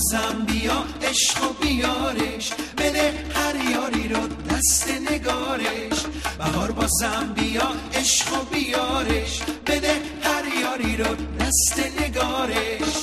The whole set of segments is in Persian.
بازم بیا عشق و بیارش، بده هر یاری رو دست نگارش. بهار بازم بیا عشق و بیارش، بده هر یاری رو دست نگارش.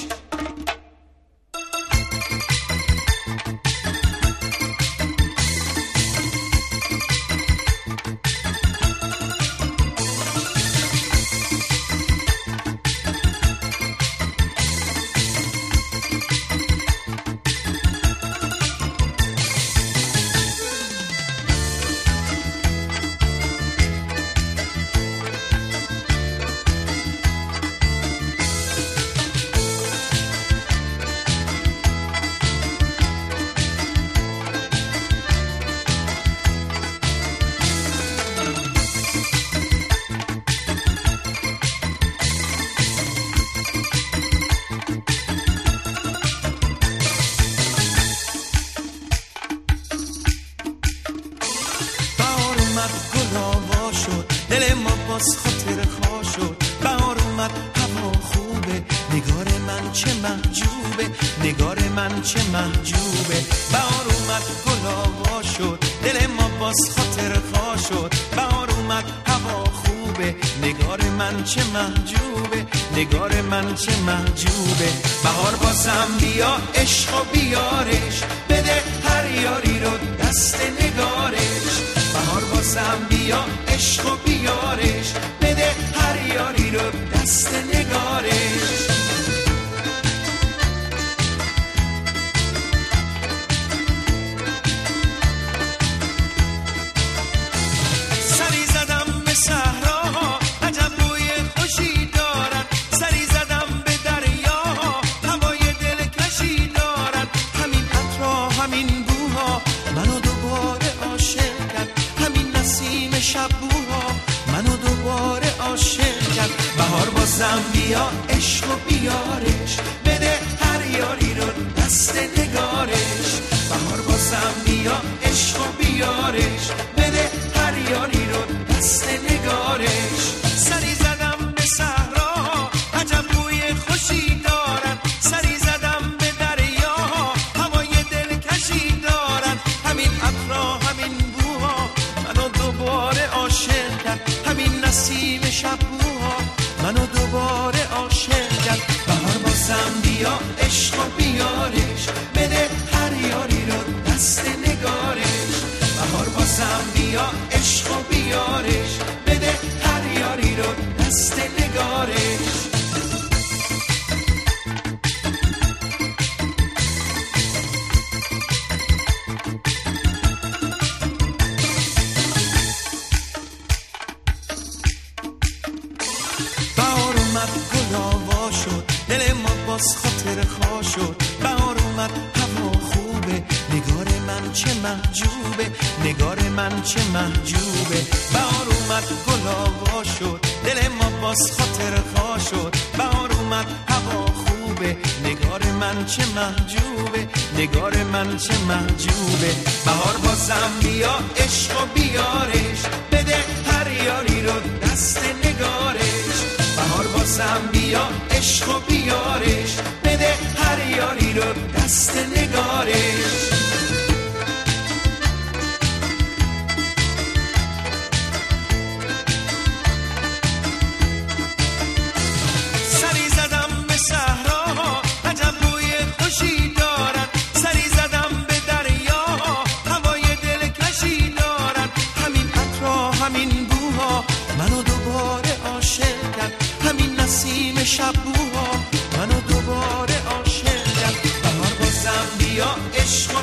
چه محجوبه، بهار اومد گلا شد، دل ما باز خاطر خوا شد. بهار اومد هوا خوبه، نگار من چه محجوبه، نگار من چه محجوبه. بهار بازم بیا عشق و بیارش، بده هر یاری رو دست نگارش. بهار بازم بیا عشق و بیارش، بده هر یاری رو دست نگارش. بازم بیا عشق و بیارش، بده هر یاری رو دست نگارش. بهار بازم بیا عشق و بیارش، بده هر یاری رو دست نگارش. سری زدم به صحرا عجب بوی خوشی دارد، سری زدم به دریا هوای دلکشی دارد. همین عطرها همین بوها منو دوباره عاشق کرد، همین نسیم شب منو دوباره عاشق کرد. بهار بازم بیا عشق و بیارش، بده هر یاری رو دست نگارش. بهار بازم بیا عشق و بیارش، بده هر یاری رو دست نگارش. خاطر خوا شد، بهار اومد هوا خوبه، نگار من چه محجوبه، نگار من چه محجوبه. بهار اومد گلا شد، دل ما باز خاطر خوا شد. بهار اومد هوا خوبه، نگار من چه محجوبه، نگار من چه محجوبه. بهار بازم بیا عشق و بیارش، بده هر یاری رو دست نگارش. بهار بازم بیا عشق و بیارش، بده هر یاری رو دست نگارش. سری زدم به صحرا عجب بوی خوشی دارد، سری زدم به دریا هوای دلکشی دارد. همین عطرها همین بوها منو دوباره عاشق کرد، همین نسیم شب بوها منو دوباره عاشق کرد. بهار بازم بیا عشق